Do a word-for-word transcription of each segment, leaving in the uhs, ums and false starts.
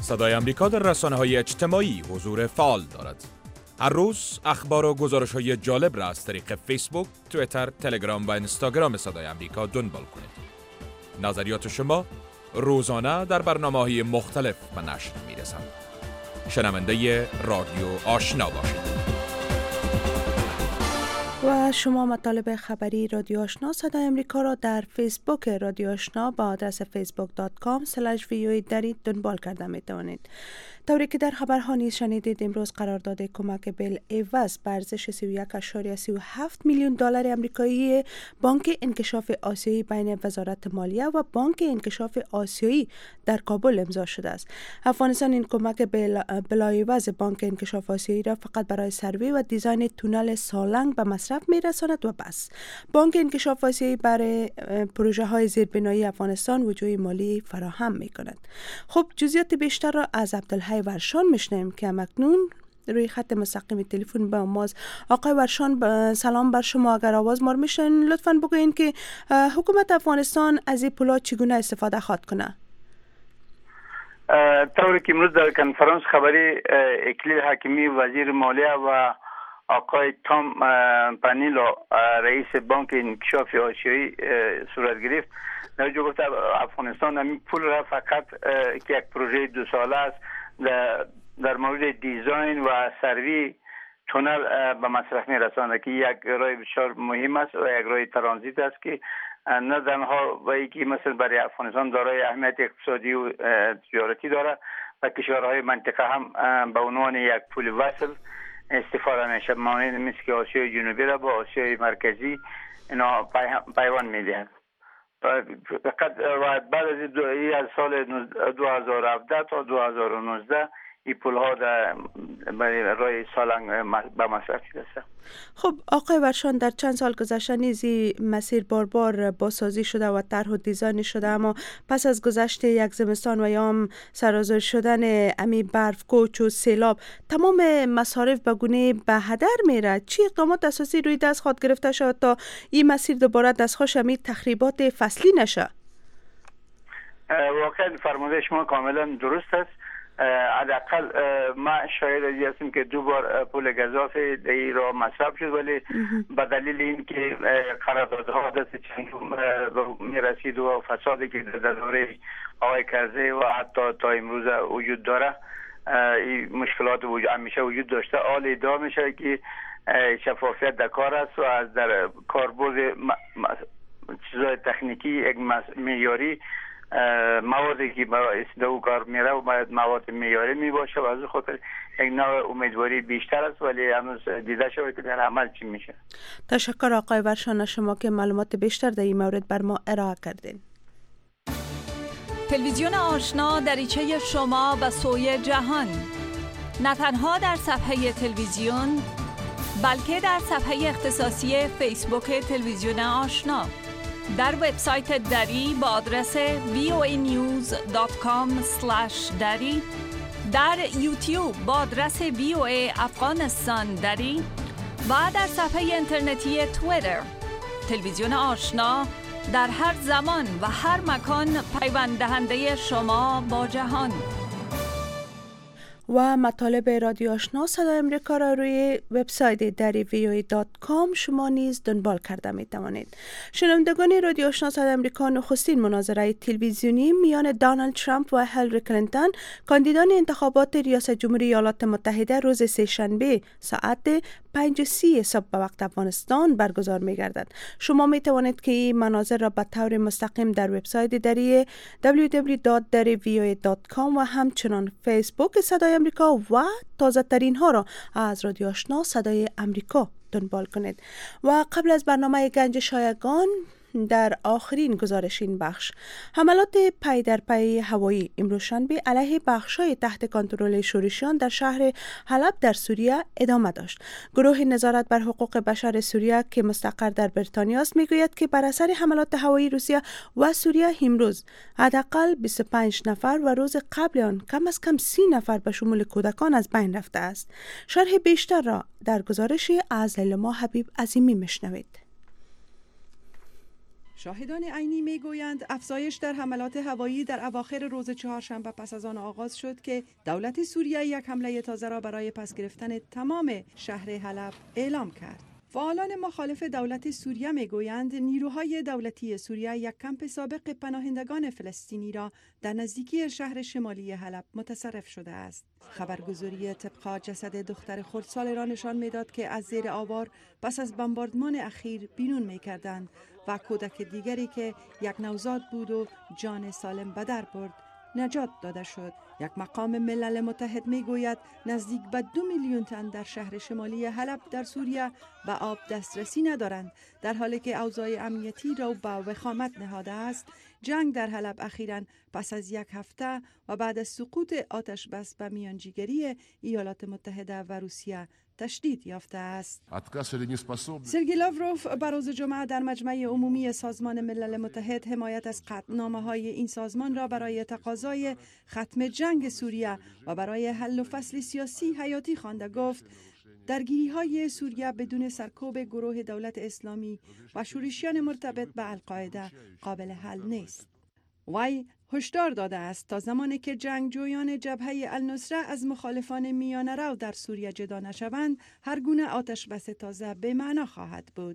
صدای امریکا در رسانه‌های اجتماعی حضور فعال دارد. هر روز اخبار و گزارش‌های جالب را از طریق فیسبوک، توییتر، تلگرام و اینستاگرام صدای امریکا دنبال کنید. نظریات شما روزانه در برنامه‌های مختلف به نشر می‌رسد. شنونده رادیو آشنا باشید. و شما مطالب خبری رادیو آشنا صدای امریکا را در فیسبوک رادیو آشنا با آدرس فیسبوک دات کام اسلش وی او ای دارید دنبال کرده می توانید. طوری که در خبرها نیز شنیدید، امروز قرارداد کمک بالعوض به ارزش سی و یک ممیز سی و هفت میلیون دلار آمریکایی بانک انکشاف آسیایی بین وزارت مالیه و بانک انکشاف آسیایی در کابل امضا شده است. افغانستان این کمک بالعوض بانک انکشاف آسیایی را فقط برای سروی و دیزاین تونل سالنگ به مصرف میرساند و بس. بانک انکشاف آسیایی برای پروژه های زیربنایی افغانستان وجوه مالی فراهم می کند. خب جزئیات بیشتر را از عبدالحی ورشان میشنیم که مکنون روی خط مستقیم تلفن با ماست. آقای ورشان، سلام بر شما. اگر آواز ما رو میشنین لطفاً بگوین که حکومت افغانستان از این پولات چگونه استفاده خواهد کنه؟ طوری که امروز در کنفرانس خبری اکلیل حکیمی وزیر مالیه و آقای تام پانیلو رئیس بانک انکشاف آسیایی صورت گرفت، در جو گفت افغانستان همین پول را فقط که یک پروژه دو ساله است در مورد دیزاین و سروی تونل به مصرف میرسانه که یک راه بسیار مهم است و یک راه ترانزیت است که نه تنها و اینکه مثلا برای افغانستان دارای اهمیت اقتصادی و تجارتی داره و کشورهای منطقه هم به عنوان یک پول وصل استفاده میشه، مانند مثل که آسیای جنوبی را با آسیای مرکزی اینا پیوند میدهد. فقط بعد از دو از سال دو هزار و هفده تا دو هزار و نوزده این پول ها در راه سالنگ به مصرف رسید. خب آقای ورشان، در چند سال گذشته نیزی مسیر بار بار بازسازی شده و طرح و دیزاین شده، اما پس از گذشت یک زمستان و یا هم سرازیر شدن امی برف کوچ و سیلاب تمام مصارف به گونه به هدر میره. چی اقدامات اساسی روی دست خواهد گرفته شد تا این مسیر دوباره دستخوش امی تخریبات فصلی نشه؟ واقعا فرموده شما کاملا درست است. حداقل ما شاید از هستیم که دو بار پول گزاف دی را مصرف شد، ولی به دلیل این که قراردادها دست چندم می رسید و فسادی که در دوره آقای کرزی و حتی تا امروز وجود داره، این مشکلات وجود همیشه وجود داشته. حال ادعا میشه که شفافیت در کار است و از در کاربرد چیزای تکنیکی یک معیاری موادی که برای استفاده کار میره و باید مواد معیاری می باشه و از خاطر یک نوع امیدواری بیشتر است، ولی هنوز دیده شده که در عمل چی میشه. تشکر آقای ورشان شما که معلومات بیشتر در این مورد بر ما ارائه کردین. تلویزیون آشنا دریچه شما به سوی جهان، نه تنها در صفحه تلویزیون بلکه در صفحه اختصاصی فیسبوک تلویزیون آشنا، در وبسایت دری با آدرس وی او ای نیوز دات کام اسلش دری، در یوتیوب با آدرس وی او ای افغانستان دری و در صفحه اینترنتی توییتر. تلویزیون آشنا در هر زمان و هر مکان پیوند دهنده شما با جهان. و مطالب رادیو آشنا صدای امریکا را روی وبسایت دری وی او ای دات کام شما نیز دنبال کرده می توانید. شنوندگان رادیو آشنا صدای امریکا، نخستین مناظره تلویزیونی میان دونالد ترامپ و هیلاری کلینتون، کاندیدان انتخابات ریاست جمهوری ایالات متحده، روز سه‌شنبه ساعت پنج و سی صبح به وقت افغانستان برگزار می گردد. شما می توانید که این مناظر را به طور مستقیم در وبسایت دری دبلیو دبلیو دبلیو دات دری وی او ای دات کام و همچنان فیسبوک صدای امریکا و تازه ترین ها را از رادیو آشنا صدای امریکا دنبال کنید. و قبل از برنامه گنج شایگان، در آخرین گزارش این بخش، حملات پی در پی هوایی امروز شنبه علیه بخش‌های تحت کنترل شورشیان در شهر حلب در سوریه ادامه داشت. گروه نظارت بر حقوق بشر سوریه که مستقر در بریتانیا است میگوید که بر اثر حملات هوایی روسیه و سوریه امروز حداقل بیست و پنج نفر و روز قبل آن کم از کم سی نفر به شمول کودکان از بین رفته است. شرح بیشتر را در گزارش از لیلا حبیب عظیمی میشنوید. شاهدان عینی میگویند افزایش در حملات هوایی در اواخر روز چهارشنبه پس از آن آغاز شد که دولت سوریه یک حمله تازه را برای پس گرفتن تمام شهر حلب اعلام کرد. فعالان مخالف دولت سوریه میگویند نیروهای دولتی سوریه یک کمپ سابق پناهندگان فلسطینی را در نزدیکی شهر شمالی حلب متصرف شده است. خبرگزاری طبق جسد دختر خردسال را نشان میداد که از زیر آوار پس از بمباردمان اخیر بیرون میکردند و کودک دیگری که یک نوزاد بود و جان سالم به در برد نجات داده شد. یک مقام ملل متحد می گوید نزدیک به دو میلیون تن در شهر شمالی حلب در سوریه به آب دسترسی ندارند، در حالی که اوضاع امنیتی را به وخامت نهاده است. جنگ در حلب اخیراً پس از یک هفته و بعد از سقوط آتش بس به میانجیگری ایالات متحده و روسیه تشدید یافته است. سرگئی لاوروف بر روز جمعه در مجمع عمومی سازمان ملل متحد حمایت از قطعنامه‌های این سازمان را برای تقاضای ختم جنگ سوریه و برای حل و فصل سیاسی حیاتی خوانده. گفت درگیری‌های سوریه بدون سرکوب گروه دولت اسلامی و شورشیان مرتبط به القاعده قابل حل نیست. وی هشدار داده است تا زمانی که جنگجویان جبهه النصره از مخالفان میانه رو در سوریه جدا نشوند، هر گونه آتش بس تازه به معنا خواهد بود.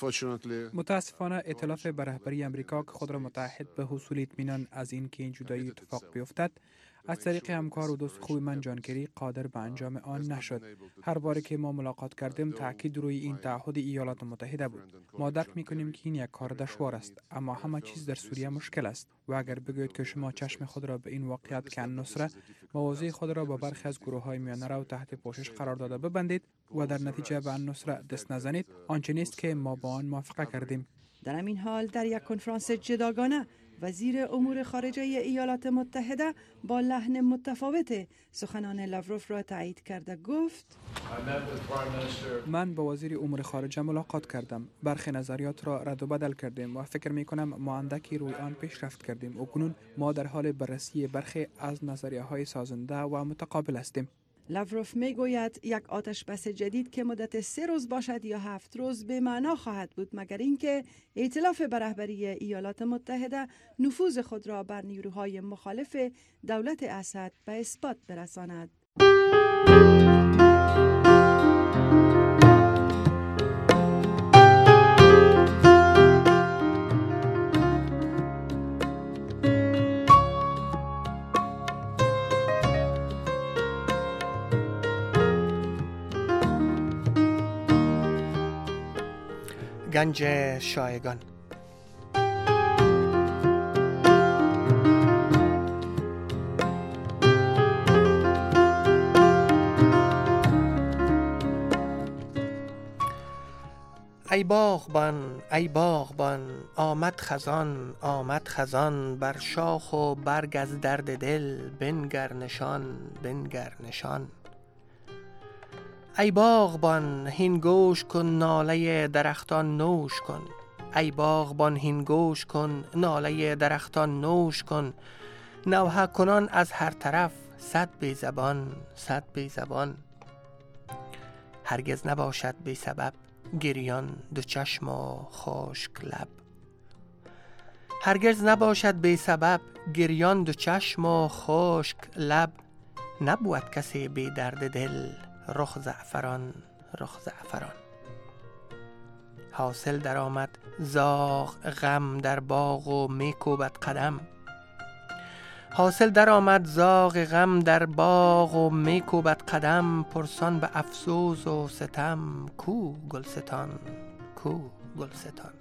متاسفانه ائتلاف به رهبری امریکا که خود را متحد به حصول اطمینان از این که این جدایی اتفاق بیفتد، از طریق همکار و دوست خوب من جان کری قادر به انجام آن نشد. هر باری که ما ملاقات کردیم تاکید روی این تعهد ایالات متحده بود. ما درک میکنیم که این یک کار دشوار است، اما همه چیز در سوریه مشکل است و اگر بگویید که شما چشم خود را به این واقعیت که النصره مواضع خود را با برخی از گروه های میانه رو تحت پوشش قرار داده ببندید و در نتیجه به النصره دست نزنید، آنچه نیست که ما با آن موافقه کردیم. در همین حال در یک کنفرانس جداگانه وزیر امور خارجه ایالات متحده با لحن متفاوت سخنان لاوروف را تایید کرده. گفت من با وزیر امور خارجه ملاقات کردم، برخی نظریات را رد و بدل کردیم و فکر می کنم ما اندکی روی آن پیشرفت کردیم و کنون ما در حال بررسی برخی از نظریه های سازنده و متقابل هستیم. لاوروف می گوید یک آتش بس جدید که مدت سه روز باشد یا هفت روز به معنا خواهد بود، مگر اینکه ائتلاف به رهبری ایالات متحده نفوذ خود را بر نیروهای مخالف دولت اسد به اثبات برساند. گنج شایگان. ای باغبان ای باغبان، آمد خزان آمد خزان، بر شاخ و برگ از درد دل بنگر نشان بنگر نشان. ای باغبان هین گوش کن ناله درختان نوش کن، ای باغبان هین گوش کن ناله درختان نوش کن. نوحه کنان از هر طرف صد بی زبان صد بی زبان. هرگز نباشد بی سبب گریان دو چشم و خشک لب. هرگز نباشد بی سبب گریان دو چشم و خشک لب. نبود کسی بی درد دل رخ زعفران رخ زعفران. حاصل در آمد زاغ غم در باغ و می کوبد قدم. حاصل در آمد زاغ غم در باغ و می کوبد قدم. پرسان به افسوس و ستم کو گلستان کو گلستان.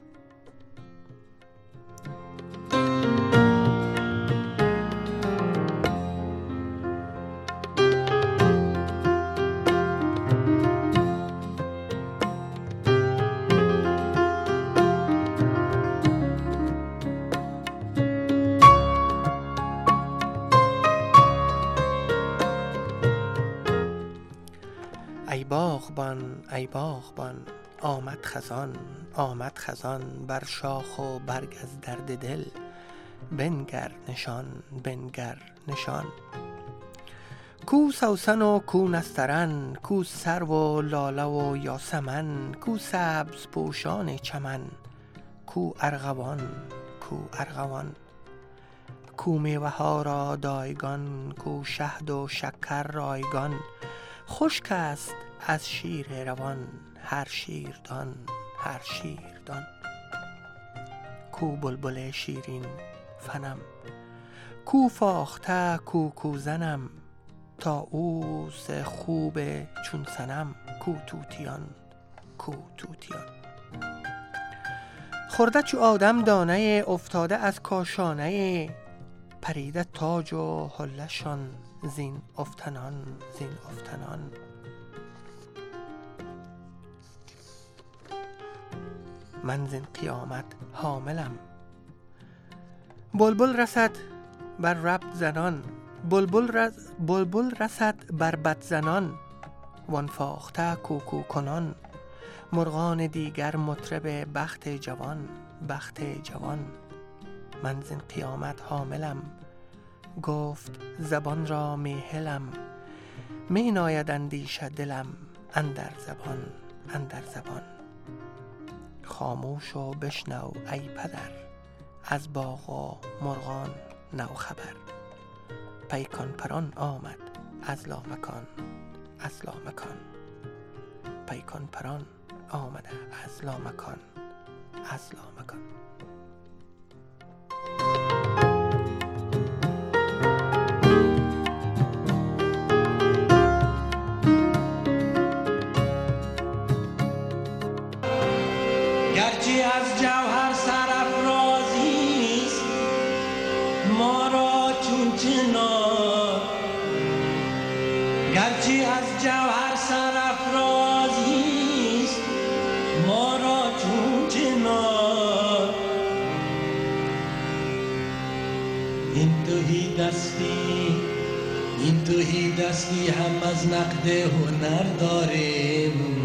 ای باغبان ای باغبان، آمد خزان آمد خزان، بر شاخ و برگ از درد دل بنگر نشان بنگر نشان. کو سوسن و کو نسترن، کو سرو و لاله و یاسمن، کو سبز پوشان چمن، کو ارغوان کو ارغوان، کو میوه ها را دایگان، کو شهد و شکر رایگان. خشک است از شیر روان، هر شیردان هر شیردان. کو بلبل شیرین فنم، کو فاخته کو کو زنم. تا اوز خوب چون سنم، کو توتیان کو توتیان. خورده چو آدم دانه، افتاده از کاشانه. پریده تاج و حله‌شان، زین افتنان زین افتنان. من زین قیامت حاملم، بلبل رسد بر رب زنان. بلبل رس بلبل رسد بر بد زنان، وان فاخته کوکو کنان. مرغان دیگر مطرب بخت جوان بخت جوان. من زین قیامت حاملم، گفت زبان را میهلم. می ناید اندیشه دلم، اندر زبان اندر زبان. خاموش و بشنو ای پدر، از باغ و مرغان نو خبر. پیکان پران آمد از لامکان از لامکان. پیکان پران آمده از لامکان از لامکان. گرچه از جوهر سرافرازی است ما را چون چنار. گرچه از جوهر سرافرازی است ما را چون چنار. این تهی دستی این تهی دستی هم از نقد هنر داریم.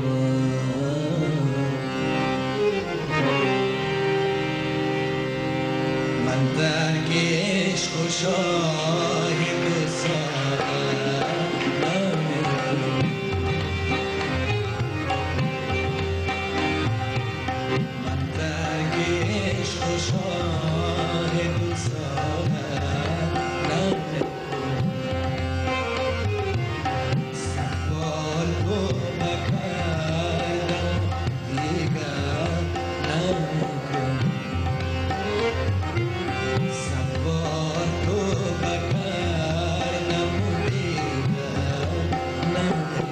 من در گیش خوشاهی سارم، من در گیش خوشاهی سارم. سفال تو بکردم دیگر نکن. سفال تو بکردم دیگر نکن.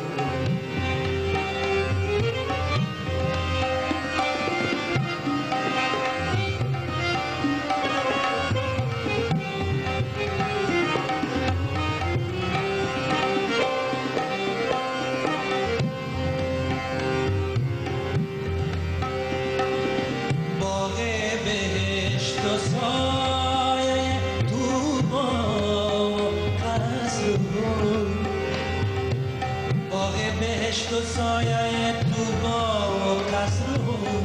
باغ بهشت و سایه طوبا و قصر. باغ بهشت و سایه طوبا و قصر.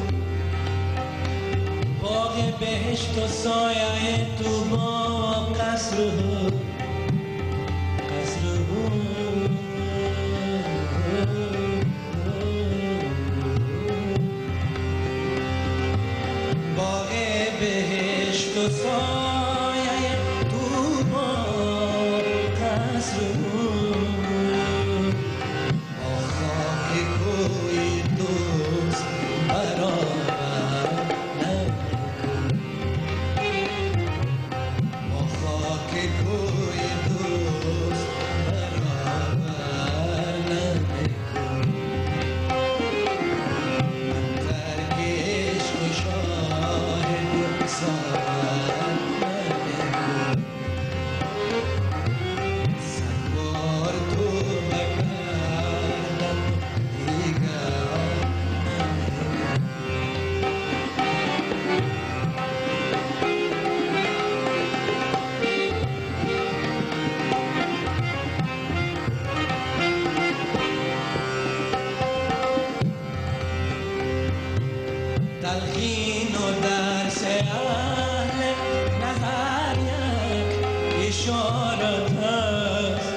باغ بهشت و سایه طوبا و قصر. باغ بهشت و سایه طوبا قصر. با خاک کوی دوست برابر نکن. با خاک کوی دوست برابر نکن. من در گیش خوشاهد سارم نکن. سوار تو بکردم دیگر نکن. تلقین و درس اهل نظر یک اشارت است.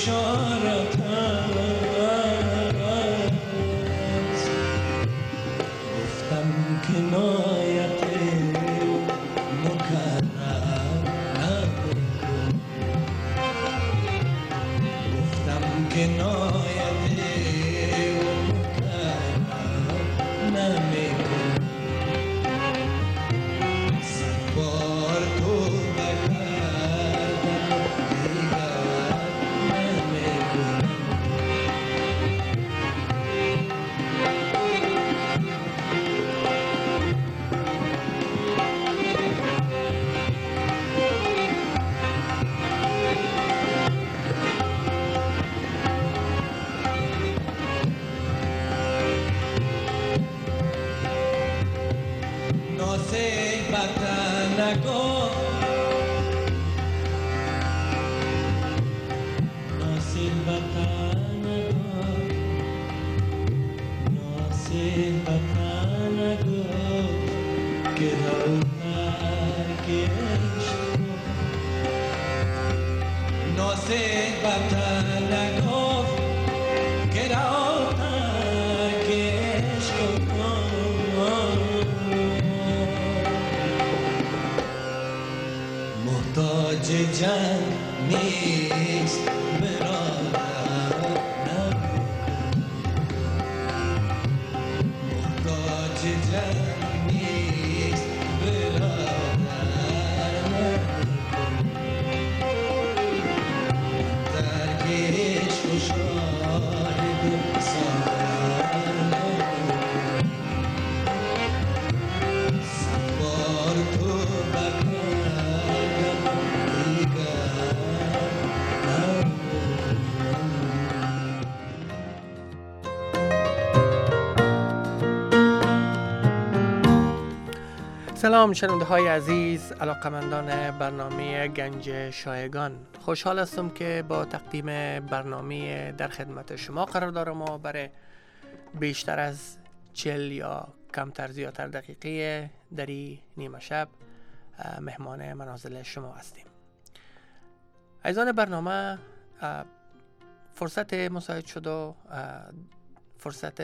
بشارت است. گفتم کنایت مکرر نکن، گفتم کنایت مکرر نمیکن. صد بار توبه کردم دیگر نمیکن. نصیبت نگو، نصیبت نگو، نصیبت نگو که روتر که عشق. نصیبت نگو که روتر که عشق. محتاج جنگ نیست برادر نکن، محتاج جنگ نیست برادر نکن. در عشق و شاهد سفر نکن. صد بار توبه کردم دیگر نکن. سلام شنونده های عزیز، علاقمندان برنامه گنج شایگان. خوشحال هستم که با تقدیم برنامه در خدمت شما قرار دارم و برای بیشتر از چل یا کمتر زیادتر دقیقه در این نیمه شب مهمان منازل شما هستیم. عزیزان برنامه، فرصت مساعد شد و فرصت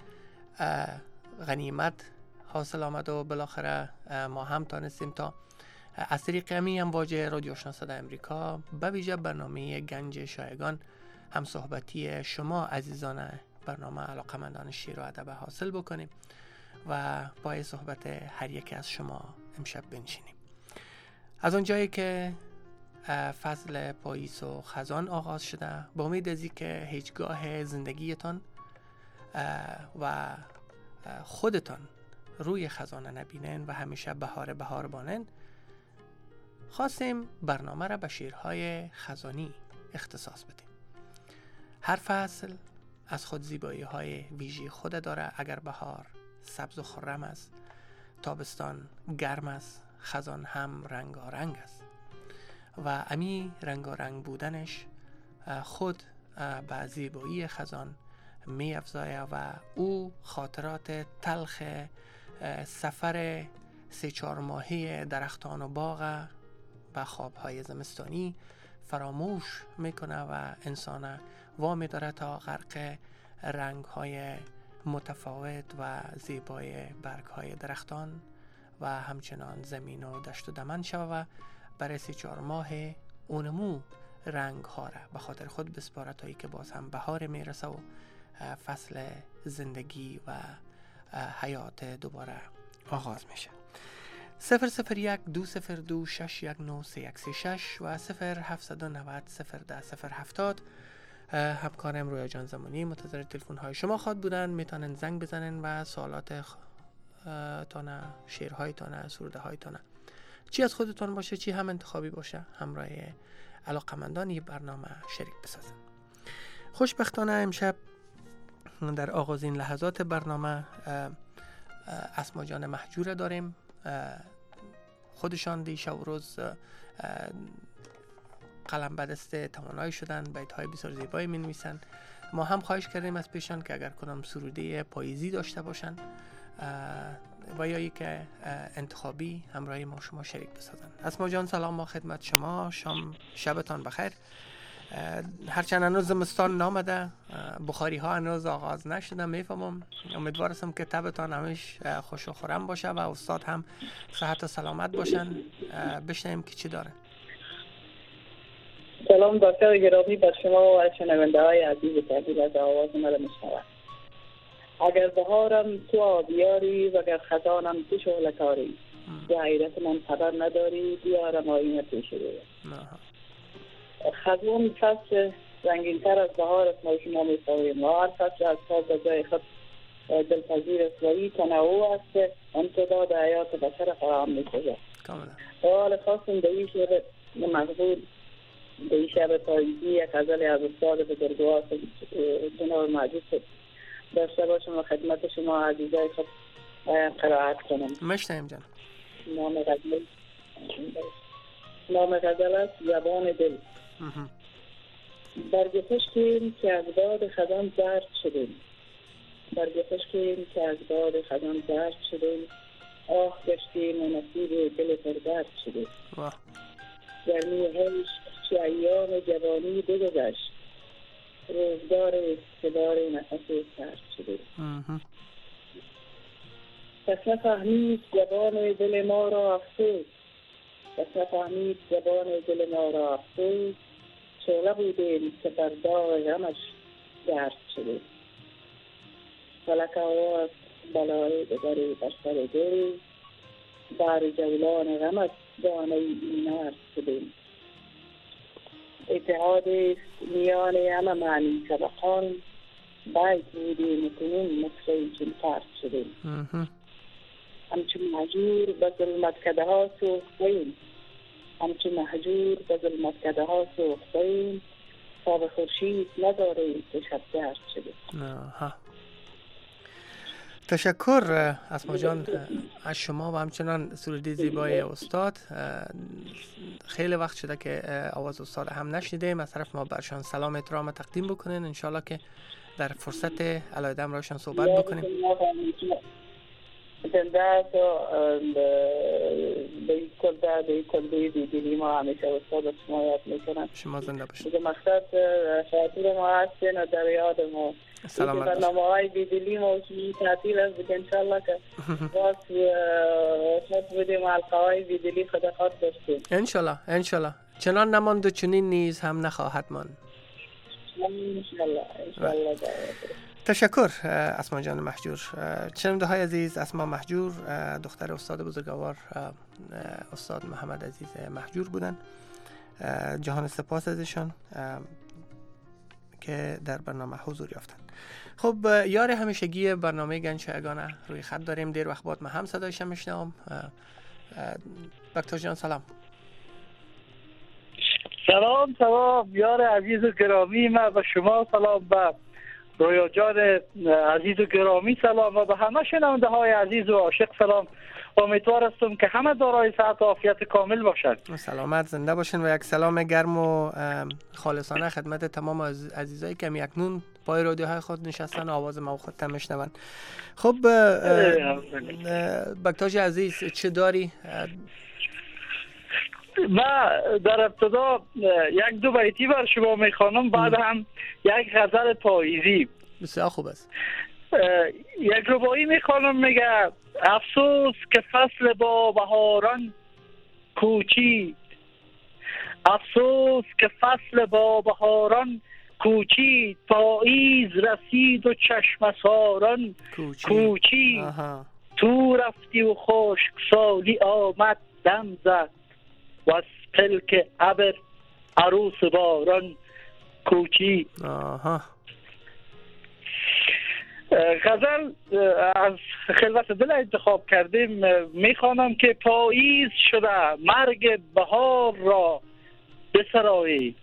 غنیمت حاصل آمد و بالاخره ما هم تانستیم تا از طریق همین امواج رادیو آشنا صدای امریکا به ویژه برنامه گنج شایگان هم صحبتی شما عزیزان برنامه علاقمندان شعر و ادب حاصل بکنیم و با صحبت هر یک از شما امشب بنشینیم. از اونجایی که فصل پاییز و خزان آغاز شده، با امید از که هیچگاه زندگیتان و خودتان روی خزانه نبینن و همیشه بهار بهار بانن، خواستیم برنامه را به شعرهای خزانی اختصاص بدیم. هر فصل از خود زیبایی های ویژه خود داره. اگر بهار سبز و خرم است، تابستان گرم است، خزان هم رنگارنگ است و امی رنگارنگ بودنش خود به زیبایی خزان می افزایه و او خاطرات تلخ سفر سه چهار ماهی درختان و باغ و خوابهای زمستانی فراموش میکنه و انسان وامی داره تا غرق رنگهای متفاوت و زیبای برگهای درختان و همچنان زمین و دشت و دمن شود و برای سه چهار ماه اونمو رنگ ها را به خاطر خود بسپاره تا ای که باز هم بهار میرسه و فصل زندگی و حیات دوباره آغاز میشه. صفر صفر یک دو صفر دو شش یک نو سه یک سه شش و صفر هفتصد و نود صفر ده صفر هفتاد. همکارم رویا جان زمانی منتظر تلفن های شما خواهد بودن. میتونن زنگ بزنن و سوالات خ... تانه، شعرهای تانه، سروده های تانه، چی از خودتان باشه چی هم انتخابی باشه، همراه علاقمندان این برنامه شریک بسازن. خوشبختانه امشب در آغازین لحظات برنامه اسما جان مهجور داریم. خودشان دی شب و روز قلم به دست توانایی شدن، بیت های بسیار زیبایی می نویسن. ما هم خواهش کردیم از پیشان که اگر کنم سروده پاییزی داشته باشن و یا یک انتخابی همراهی ما شما شریک بسازن. اسما جان سلام با خدمت شما، شام شبتان بخیر. هرچند هنوز زمستان نامده، بخاری ها هنوز آغاز نشده، میفهمم. امیدوارم که طبتان همیش خوش و خرم باشه و استاد هم صحت و سلامت باشن. بشنویم که چی داره. سلام دکتر گرامی بر شما و شنونده های عزیز تبدیل از آواز مرا میشنوند. اگر بهارم تو آبیاری و اگر خزانم تو شعله‌کاری، به حیرت من خبر نداری بیارم آینه پیش روی. خزان فصل رنگین‌تر از بهار است، ما شما می‌فهمیم. و هر فصل از خاص به جای خود دلپذیر است و این تنوع است امتداد حیات بشر فراهم می‌کنه. کاملا. حال خواستم به این شعر مقبول به این شب پاییزی یک غزل از استاد بزرگوار جناب معجود داشته باشم و خدمت شما عزیزای خود قرائت کنم. مشتایم جان. نام غزل نام غزل است زبان دل. برگ خشکیم که از باد خزان زرد شدیم، برگ خشکیم که از باد خزان زرد شدیم، آه گشتیم و نصیب دل پردرد شدیم. گرمی هیش چه ایام جوانی بگذشت، روزگار استدار نفس سرد شدیم. پس نفهمید زبان دل ما را افسوس، پس نفهمید زبان دل ما را افسوس، شعله بودیم که بر داغ غمش گرد شدیم. فلک آواز بلای دگری بر سر دل، بر جولان غمت دانه ای نرد شدیم. اتحاد میان همه معنی طبقان، باید بودیم کنون مطلعی چون فرد شدیم. همچون محجور به ظلمت کده ها سوختیم، همچون محجور به ظلمت کده ها سوختیم، تا به خورشید نداریم که شب گرد شدیم. تشکر اسما جان از شما و همچنان سرودی زیبای استاد. خیلی وقت شده که آواز استاد هم نشنیدیم. از طرف ما برشان سلام احترام تقدیم بکنین، انشالله که در فرصت علایده هم راشان صحبت بکنیم. زنده تو به کلده به کلده دیدی ما همیشه استاد شما یاد میکنن. شما زنده باشید. دیگه مقصد خاطر ما هستین و در یاد ما سلامت باشید. برنامه های بیدلی ما که تعطیل است دیگه انشالله که باز خود بودیم حلقه های بیدلی خدا خود داشتیم انشالله انشالله. چنان نماند و چنین نیز هم نخواهد ماند انشالله انشالله. تشکر اسما جان محجور. شنونده های عزیز، اسما محجور دختر استاد بزرگوار استاد محمد عزیز محجور بودن. جهان سپاس ازشان که در برنامه حضور یافتن. خب یار همیشگی برنامه گنج یگانه روی خط داریم. دیر وقت بعد من هم صدایش میشنوم. دکتر جان سلام. سلام سلام یار عزیز و گرامی، من به شما سلام، به رویا جان عزیز و گرامی سلام و به همه شنونده های عزیز و عاشق سلام. امیدوار هستم که همه دارای صحت و عافیت کامل باشند. سلامت زنده باشین و یک سلام گرم و خالصانه خدمت تمام عزیزایی که اکنون پای رادیوهای خود نشستن و آواز ما خود هم میشنون. خب بکتاج عزیز چه داری؟ من در ابتدا یک دو بیتی بر شما میخوانم، بعد هم یک غزل پاییزی. بسیار خوب است. یک ربایی میخوانم، میگه افسوس که فصل با بهاران کوچید، افسوس که فصل با بهاران کوچید، پاییز رسید و چشم ساران کوچید، تو رفتی و خشک سالی آمد دم زد، و از پلک ابر عروس باران کوچید. آها. غزل از خلوت دل انتخاب کردیم. میخوانم که پاییز شده مرگ بهار را بسرایید،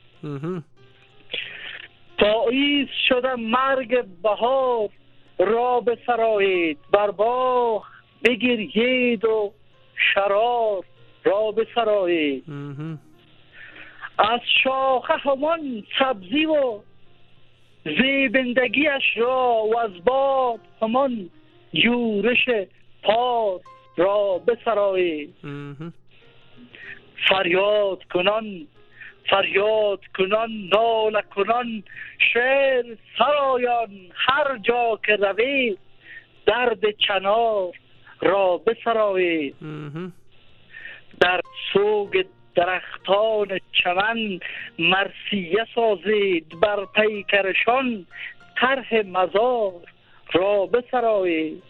پاییز شده مرگ بهار را بسرایید، بر باغ بگریید و شرار را بسرایید، از شاخه همان سبزی و زیبندگیش را و از باد همان یورش پار را بسرایید، فریاد کنان فریاد کنان ناله کنان شعر سرایان هر جا که روید درد چنار را بسرایید. در سوگ درختان چمن مرثیه سازید بر پیکرشان طرح مزار را بسرایید.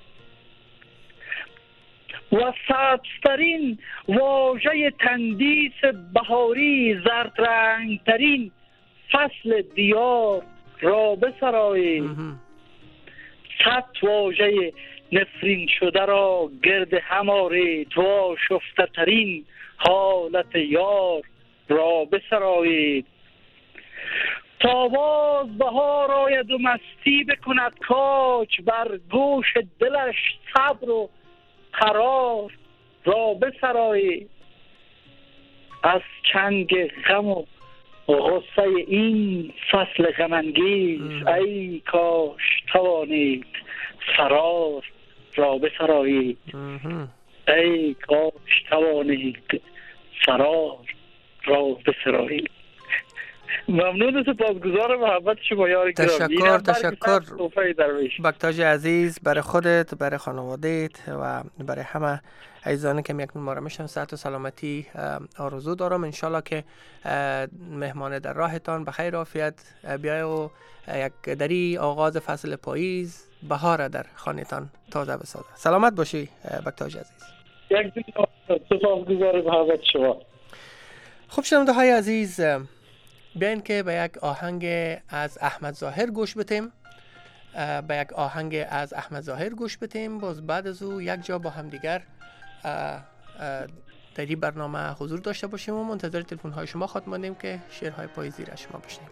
و سبزترین واژه تندیس بهاری زرد رنگترین فصل دیار را بسرایید. صد واژه نفرین شده را گرد هم آرید و شفته ترین حالت یار را بسرایید. تا باز بهار آید و مستی بکند کاج بر گوش دلش صبر و قرار را بسرایید. از چنگ غم و غصه این فصل غمانگیز ای کاش توانید فرار را بسرایید. ای کاش توانید فرار را بسرایید. ممنون و سپاسگزار محبت شما یار گرامی. تشکر تشکر بکتاج عزیز، برای خودت، برای خانوادهت و برای همه عزیزانی که میکنن ما را میشن صحت و سلامتی آرزو دارم. انشالله که مهمان در راهتان بخیر عافیت بیای و یک دری آغاز فصل پاییز بهار در خانهتان تازه بسازه. سلامت باشی بکتاج عزیز. یک دو سپاسگزار محبت شما. خب شنونده های عزیز، بیاین که به یک آهنگ از احمد ظاهر گوش بتیم به یک آهنگ از احمد ظاهر گوش بتیم باز بعد از او یک جا با هم دیگر در این برنامه حضور داشته باشیم و منتظر تلفن های شما خواهد ماندیم که شعرهای پاییزی را شما بشنویم.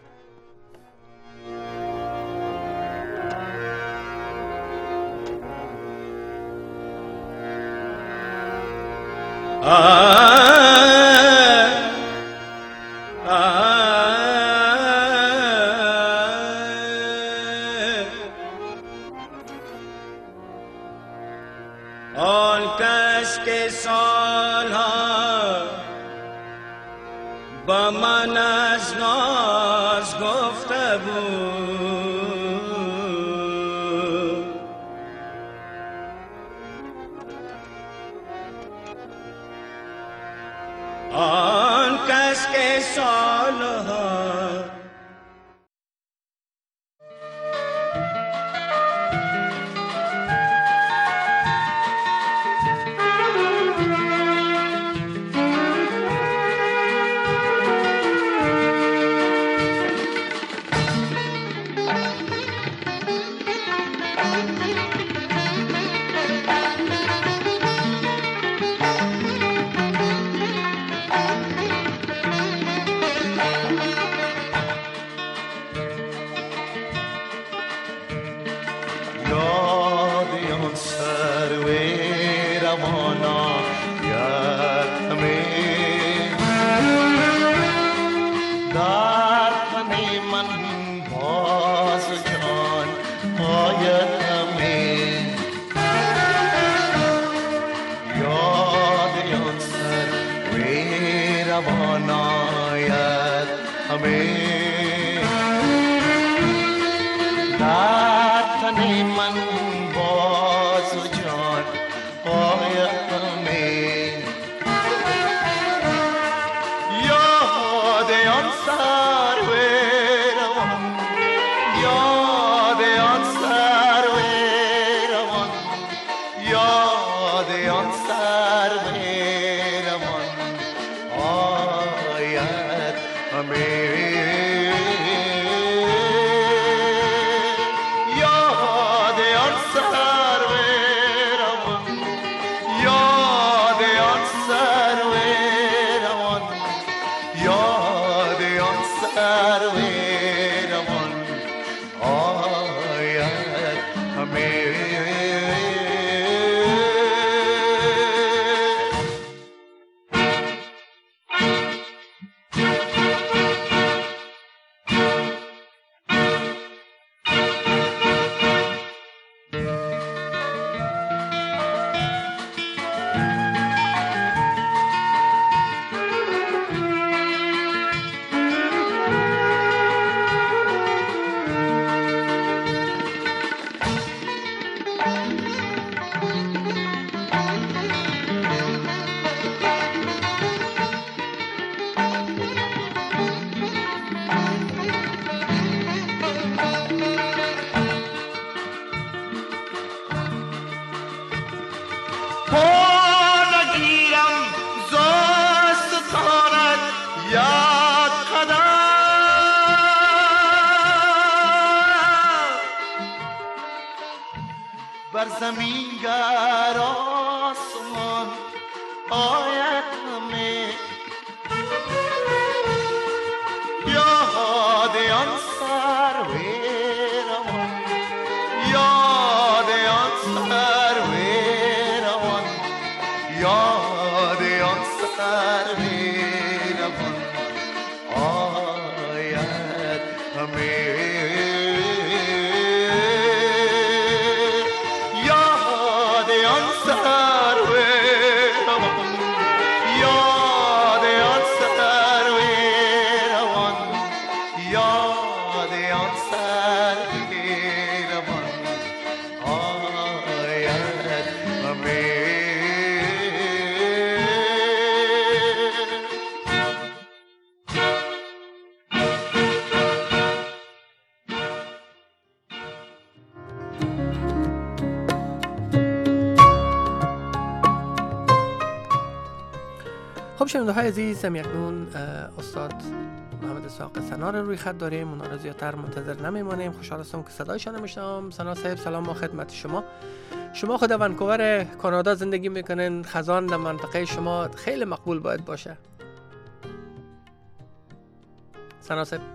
زمین گر آسمان آید همه یاد آن سرو روان یاد آن سرو روان یاد آن سرو روان آید همه یاد آن سرو روان یاد آن سرو روان یاد آن سرو روان آید همه خب شنونده های عزیز، هم یکنون استاد محمد اسحاق سنا رو روی خط داریم. اونا رو زیادتر منتظر نمیمانیم. خوشحال هستم که صدایشان میشنوم. سنا صاحب سلام با خدمت شما. شما خود ونکوور کانادا زندگی میکنین، خزان در منطقه شما خیلی مقبول باید باشه. سنا صاحب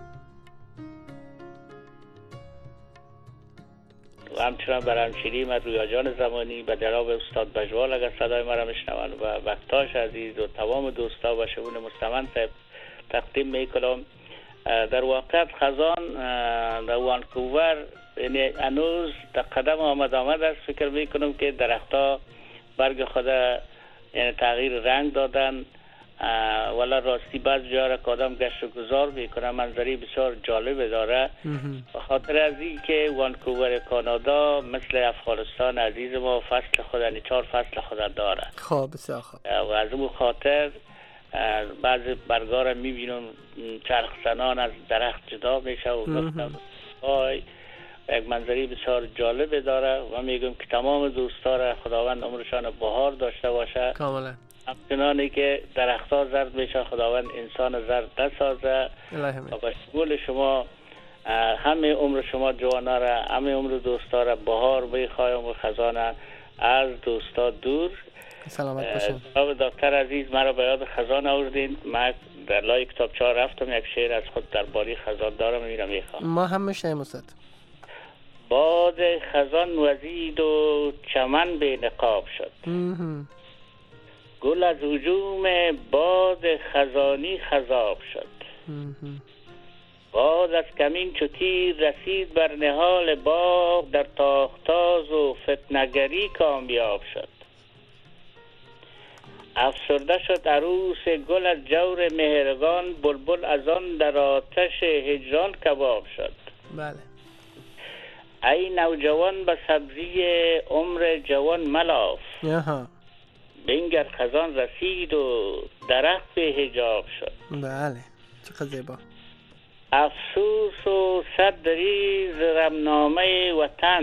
و همچنان برامشیریم از رویا جان زمانی به جناب استاد بجوال اگر صدای مرا میشنون و وقتاش عزیز و تمام دوستا و شبون مستمن صاحب تقدیم میکنم. در واقع خزان در وانکوور یعنی هنوز در قدم آمد آمد است. فکر میکنم که درختها برگ خود یعنی تغییر رنگ دادن، ولی راستی بعض جا را که آدم گشت و گذار میکنه منظری بسیار جالب داره. به خاطر از این که وانکوور کانادا مثل افغانستان عزیز ما فصل خود یعنی چهار فصل خود داره. خب بسیار خوب. و از اون خاطر بعض برگا را میبینم چرخ زنان از درخت جدا میشه و وقت یک منظری بسیار جالب داره و میگم که تمام دوستا را خداوند عمرشان بهار داشته باشه. کاملا. همچنانی که درختها زرد میشه خداوند انسان زرد نسازه. و به شمول شما همه عمر شما جوانا را همه عمر دوستا را بهار بخوایم و خزانه از دوستا دور. سلامت باشین. جناب دکتر عزیز مرا به یاد خزان آوردین. من در لای کتابچه رفتم یک شعر از خود درباره خزان دارم میرم میخوام. ما هم میشنیم استاد. باد خزان وزید و چمن به نقاب شد. گل از هجوم باد خزانی خضاب شد. باد از کمین چو تیر رسید بر نهال باغ، در تاختاز و فتنگری کامیاب شد. افسرده شد عروس گل از جور مهرگان، بلبل از آن در آتش هجران کباب شد. بله. ای نوجوان به سبزی عمر جوان ملاف، یها بنگر خزان رسید و درخت به حجاب شد. بله چقدر زیبا. افسوس و صد ریز رمنامه وطن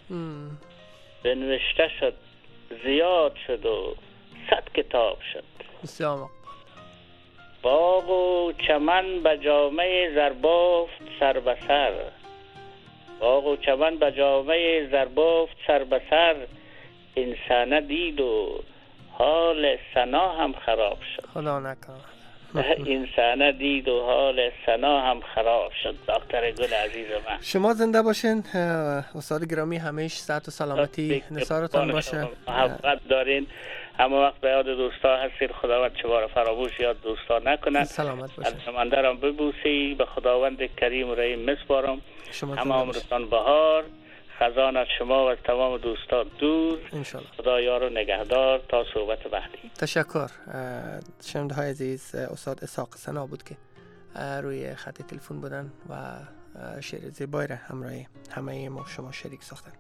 بنوشته شد، زیاد شد و صد کتاب شد. بسیار. باغ و چمن به جامه زربافت سر به سر، باغ و چمن به جامه زربافت سر به سر، انسانه دید و حال سنا هم خراب شد. خدا نکنه. انسانه دید و حال سنا هم خراب شد. دکتر گل عزیز من شما زنده باشین. استاد گرامی همیشه صحت و سلامتی نثارتان باشه. محبت دارین. همه وقت به یاد دوستا هستین. خداوند شما را فراموش یاد دوستا نکنه. سلامت باشین. از سمندرم ببوسی به خداوند کریم و رحیم مسپارم. همه عمرتان بهار. خزان از شما و از تمام دوستان دور. انشالله. خدا یار و نگهدار تا صحبت بعدی. تشکر. شنونده های عزیز، استاد اسحاق سنا بود که روی خط تلفن بودن و شعر زیبایی را همراه همه ما شما شریک ساختن.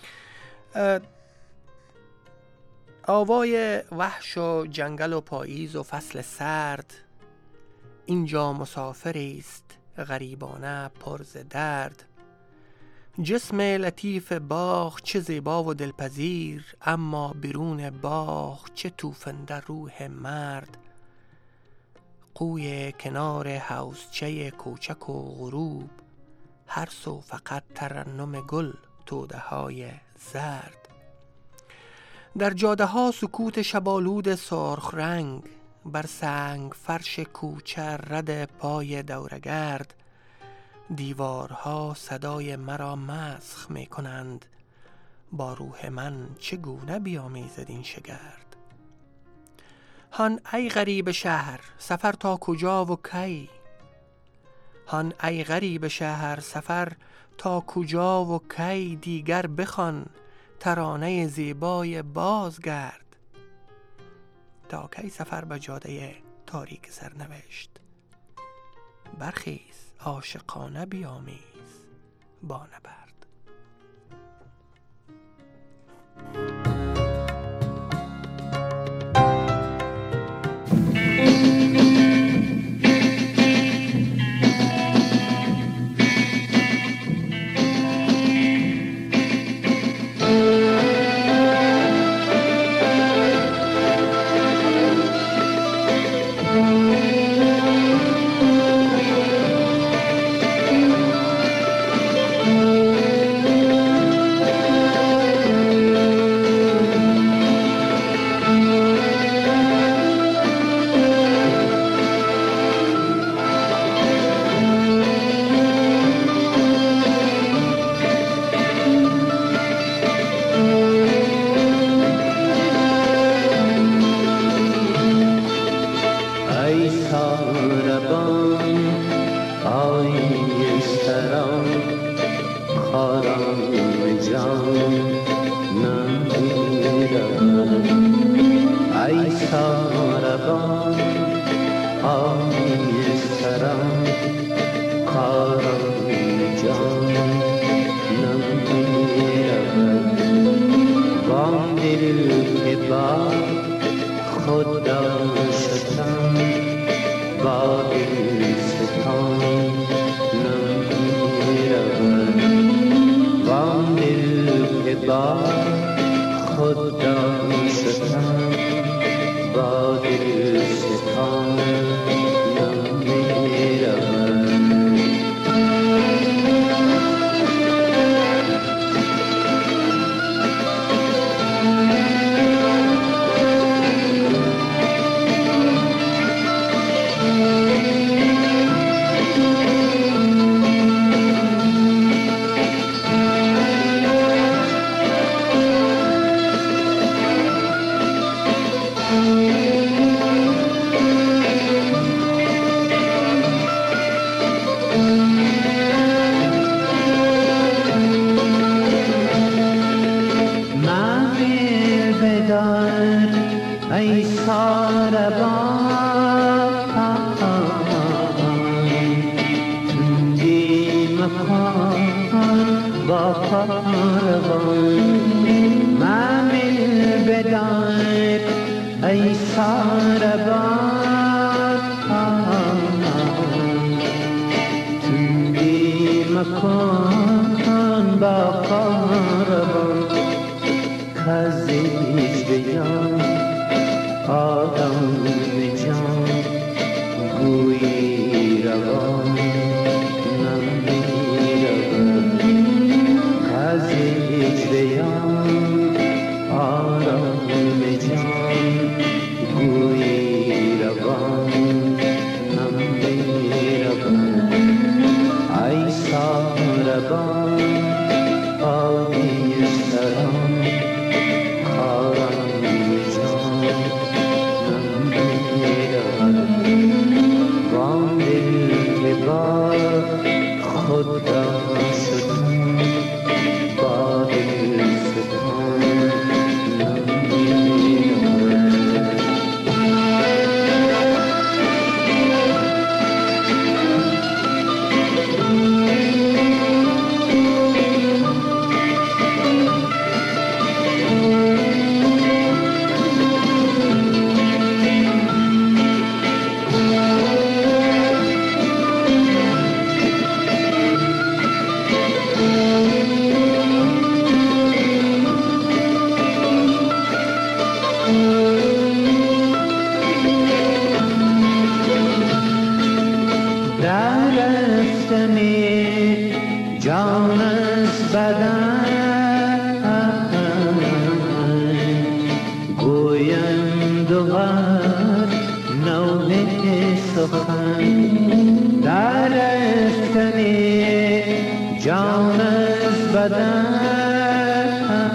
آوای وحش و جنگل و پاییز و فصل سرد، اینجا مسافری است غریبانه پر ز درد. جسم لطیف باغ چه زیبا و دلپذیر، اما بیرون باغ چه توفنده روح مرد. قوی کنار حوضچه کوچک و غروب، هر سو فقط ترنم گل توده های زرد. در جاده ها سکوت شبالود سرخ رنگ، بر سنگ فرش کوچه رد پای دورگرد. دیوارها صدای مرا مسخ می کنند، با روح من چگونه بیامیزد این شگرد. هان ای غریب شهر سفر تا کجا و کی؟ هان ای غریب شهر سفر تا کجا و کی؟ دیگر بخوان ترانه زیبای بازگرد. تا کی سفر به جاده تاریک سرنوشت؟ برخیز عاشقانه بیامیز با نبرد. سخن در استن جان از بدن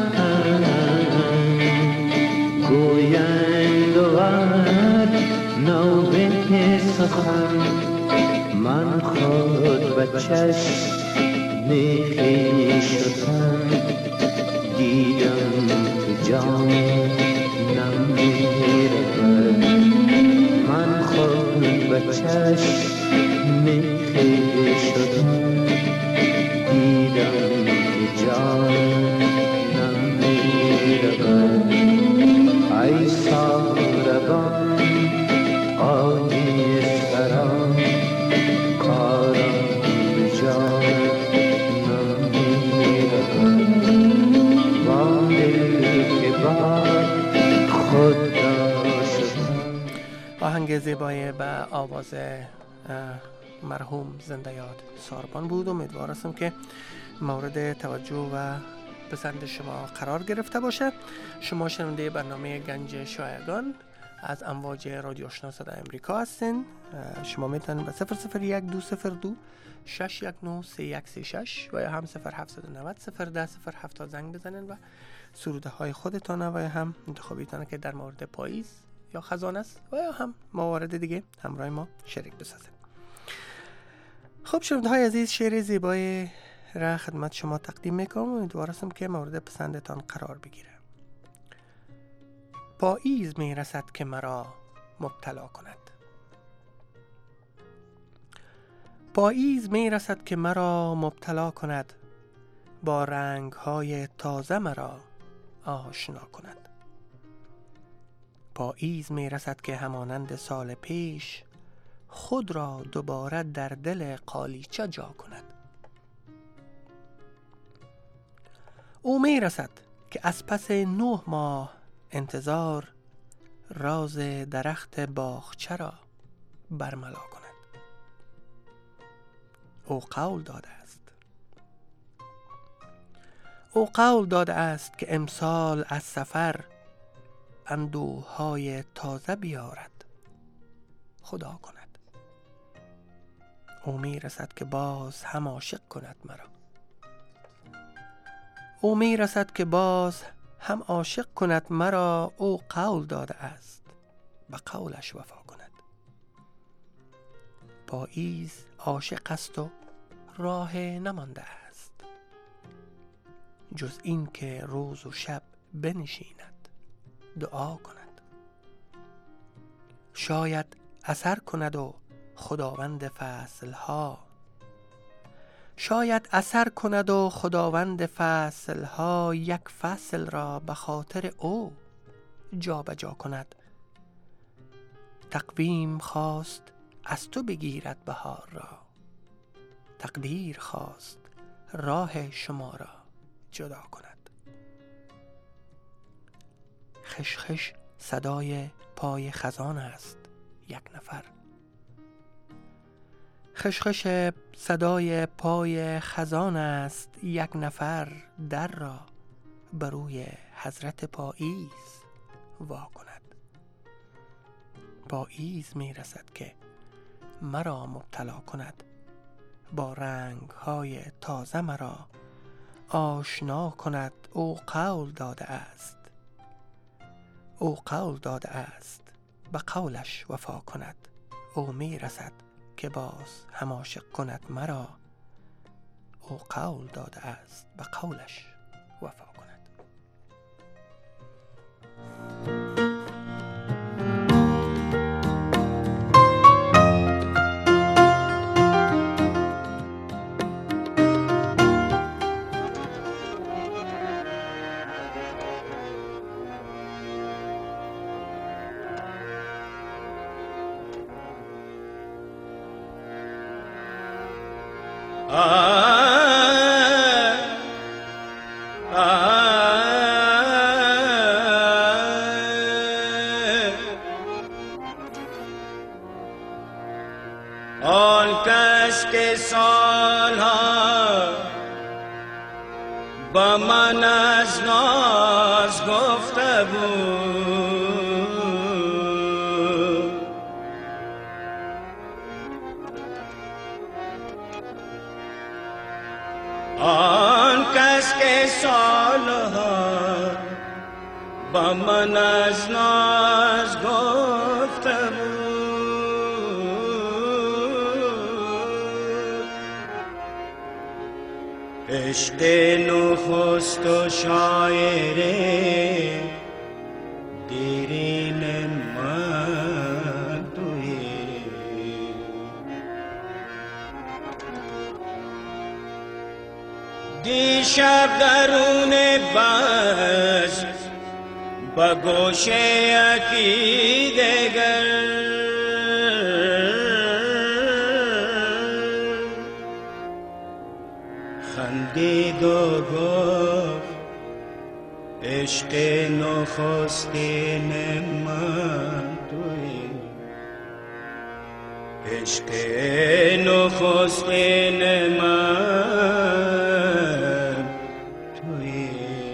گویند ور نوبه سخن من خود به چشم خویشتن دیدم تو جانم میرود من خود به چشم خویشتن دیدم تو جانم میرود ای ساربان آنی سران کارم به جانم میرود وان دل که باد خود داشتم. آهنگ زیبای به آواز مرحوم زنده یاد ساربان بود. امیدوار هستم که مورد توجه و پسند شما قرار گرفته باشه. شما شنونده برنامه گنج شایگان از امواج رادیو آشنا صدای امریکا هستین. شما میتونید به صفر صفر یک دو صفر دو شش یک نه سه یک سه شش و یا هم صفر هفت نه صفر صفر ده صفر هفت زنگ بزنین و سروده های خودتان و یا هم انتخابیتان که در مورد پاییز یا خزان است و یا هم موارد دیگه همراه ما شریک بسازید. خب شنونده های عزیز، شعر زیبای را خدمت شما تقدیم میکنم. امیدوار هستم که مورد پسندتان قرار بگیره. پاییز میرسد که مرا مبتلا کند، پاییز میرسد که مرا مبتلا کند، با رنگ های تازه مرا آشنا کند. پاییز میرسد که همانند سال پیش خود را دوباره در دل قالیچه جا کند. او میرسد که از پس نه ماه انتظار راز درخت باغچه را برملا کند. او قول داده است او قول داده است که امسال از سفر اندوه‌های تازه بیارد، خدا کند. او میرسد که باز هم عاشق کند مرا، او میرسد که باز هم عاشق کند مرا. او قول داده است به قولش وفا کند. پاییز عاشق است و راه نمانده است جز این که روز و شب بنشیند دعا کند. شاید اثر کند و خداوند فصلها، شاید اثر کند و خداوند فصلها یک فصل را به خاطر او جا به جا کند. تقویم خواست از تو بگیرد بهار را، تقدیر خواست راه شما را جدا کند. خش خش صدای پای خزان است یک نفر، خشخش صدای پای خزان است یک نفر، در را بروی حضرت پاییز وا کند. پاییز میرسد که مرا مبتلا کند، با رنگ های تازه مرا آشنا کند. او قول داده است او قول داده است به قولش وفا کند. او میرسد که باز هم عاشق کند مرا. او قول داده است به قولش وفا کند. آن کس که سالها با من از ناز گفته بود آن کس که سالها با من از ناز گفته عشق نخست و شاعره دیرین من توی دیشب درون بز با گوشه یکی دگر خندید و گفت عشق نخستین من توی عشق نخستین من توی.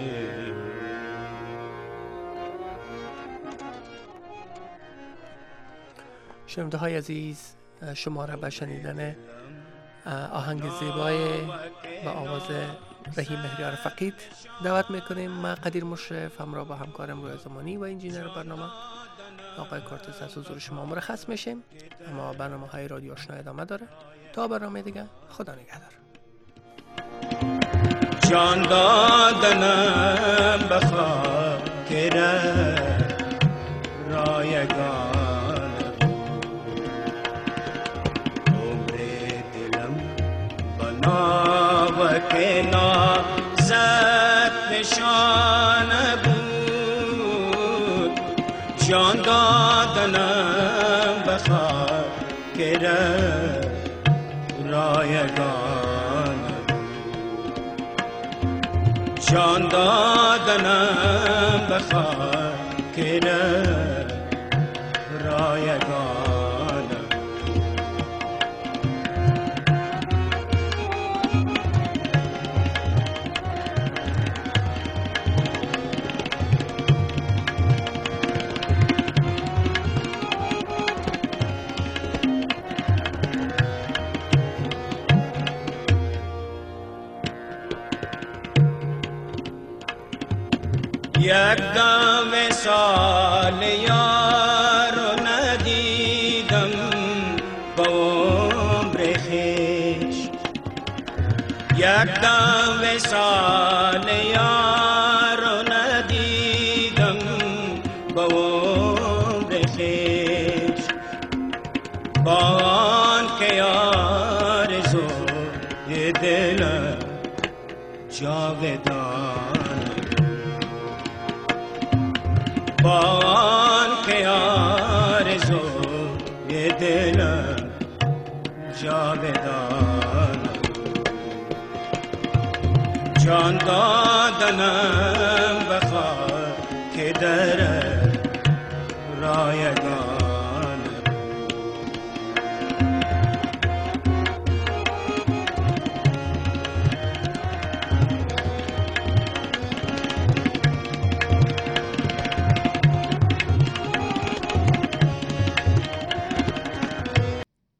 شنونده های عزیز، شما را به شنیدن آهنگ زیبای با آواز رحیم مهریار فقید دعوت میکنیم. من قدیر مشرف همراه با همکارم رویا زمانی و انجینر برنامه آقای کورتز از حضور شما مرخص میشیم، اما برنامه های رادیو آشنا ادامه داره. تا برنامه دیگه، خدا نگهدار. جان دادنم بخواه که رایگان عمر دلم بنا و که نازد نشانه بود. جان دادنم بخواه که رایگان جان دادنم بخواه که رایگان یک دم سال یارو ندیدم با عمر خویش. یک دم سال یارو ندیدم با عمر خویش. با آن که آرزوی دلم جاودان با آن که آرزوی دلم جاودان جان دادنم بخواه که در رایت